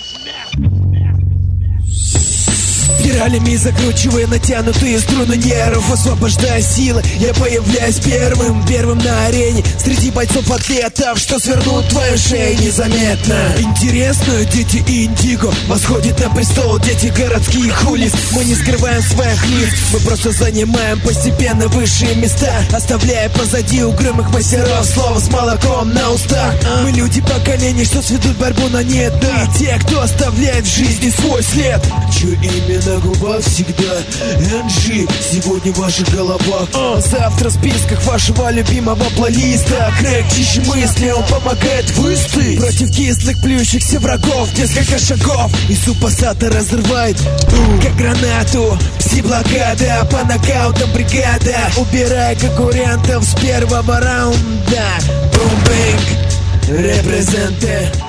Спиралями закручивая натянутые струны нервов, освобождая силы, я появляюсь первым на арене среди бойцов-атлетов, что свернут твою шею незаметно. Интересно, дети Индиго восходят на престол, дети городских улиц. Мы не скрываем своих лиц, мы просто занимаем постепенно высшие места, оставляя позади угрюмых мастеров слова с молоком на устах. Мы люди поколений, что сведут борьбу на нет, да, и те, кто оставляет в жизни свой след. Чье имя на губах всегда NG, сегодня в ваших головах, завтра в списках вашего любимого плейлиста. Крэк чище мысли, он помогает выстоять против кислых плюющихся врагов. Несколько шагов, и суппассата разрывает как гранату. Пси-блокада, по нокаутам бригада, убирая конкурентов с первого раунда. Бум-бэнг, репрезенте.